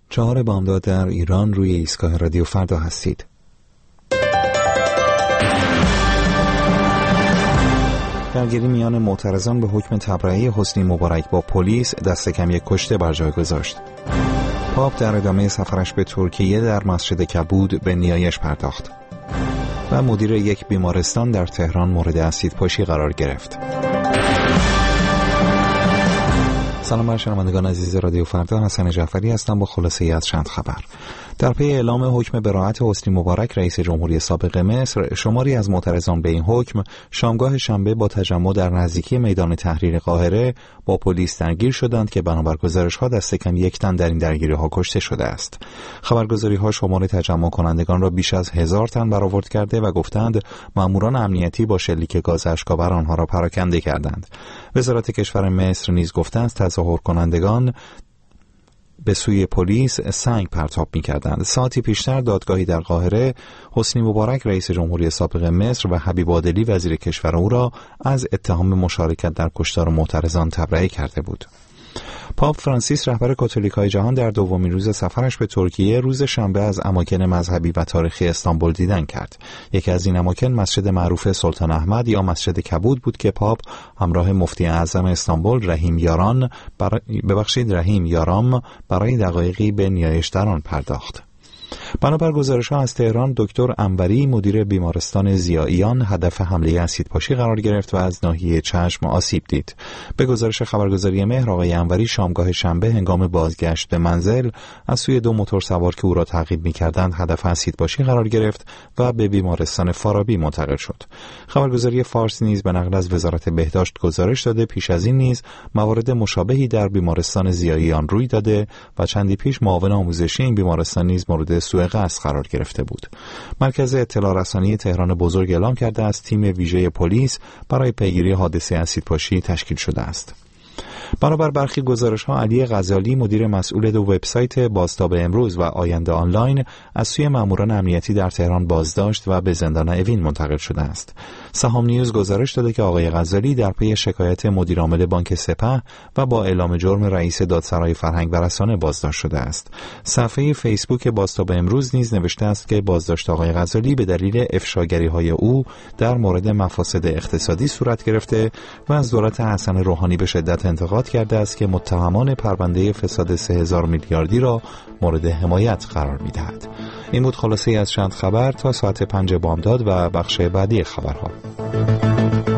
4 بامداد در ایران، روی ایستگاه رادیو فردا هستید. درگیری میان معترضان به حکم تبرئه حسنی مبارک با پلیس دست کم 1 کشته بر جای گذاشت. پاپ در ادامه سفرش به ترکیه در مسجد کبود به نیایش پرداخت و مدیر یک بیمارستان در تهران مورد اسیدپاشی قرار گرفت. سلام بر شنوندگان عزیز رادیو فردا، حسن جعفری هستم با خلاصه از چند خبر. در پی اعلام حکم براءت حسنی مبارک رئیس جمهوری سابق مصر، شماری از معترضان به این حکم شامگاه شنبه با تجمع در نزدیکی میدان تحریر قاهره با پلیس درگیر شدند که بنابر گزارش‌ها دست کم 1 تن در این درگیری‌ها کشته شده است. خبرگزاری‌ها شمار تجمع کنندگان را بیش از 1000 تن برآورد کرده و گفتند ماموران امنیتی با شلیک گاز اشک‌آور آنها را پراکنده کردند. وزارت کشور مصر نیز گفته است تظاهر کنندگان به سوی پلیس سنگ پرتاب می‌کردند. ساعتی پیشتر دادگاهی در قاهره حسنی مبارک رئیس جمهوری سابق مصر و حبیب عادلی وزیر کشور او را از اتهام مشارکت در کشتار معترضان تبرئه کرده بود. پاپ فرانسیس رهبر کاتولیک‌های جهان در دومین روز سفرش به ترکیه روز شنبه از اماکن مذهبی و تاریخی استانبول دیدن کرد. یکی از این اماکن مسجد معروف سلطان احمد یا مسجد کبود بود که پاپ همراه مفتی اعظم استانبول رحیم یارام برای دقایقی به نیایش در آن پرداخت. بنابر گزارش‌ها از تهران، دکتر انوری مدیر بیمارستان ضیائیان هدف حمله اسیدپاشی قرار گرفت و از ناحیه چشم آسیب دید. به گزارش خبرگزاری مهر، آقای انوری شامگاه شنبه هنگام بازگشت به منزل از سوی 2 موتور سوار که او را تعقیب می‌کردند هدف اسیدپاشی قرار گرفت و به بیمارستان فارابی منتقل شد. خبرگزاری فارس نیز به نقل از وزارت بهداشت گزارش داده پیش از این نیز موارد مشابهی در بیمارستان ضیائیان روی داده و چندی پیش معاون آموزشی این بیمارستان نیز مورد سوء قصد قرار گرفته بود. مرکز اطلاع رسانی تهران بزرگ اعلام کرده است تیم ویژه پلیس برای پیگیری حادثه اسیدپاشی تشکیل شده است. بنابر برخی گزارش‌ها، علی غزالی مدیر مسئول 2 وبسایت بازتاب امروز و آینده آنلاین از سوی ماموران امنیتی در تهران بازداشت و به زندان اوین منتقل شده است. سهام نیوز گزارش داده که آقای غزالی در پی شکایت مدیر عامل بانک سپه و با اعلام جرم رئیس دادسرای فرهنگ و رسانه بازداشت شده است. صفحه فیسبوک بازتاب امروز نیز نوشته است که بازداشت آقای غزالی به دلیل افشاگری‌های او در مورد مفاسد اقتصادی صورت گرفته و از دولت حسن روحانی به شدت انتقاد کرده است که متهمان پرونده فساد 3000 میلیاردی را مورد حمایت قرار می‌دهد. این بود خلاصه از چند خبر تا ساعت 5 بامداد و بخش بعدی خبرها.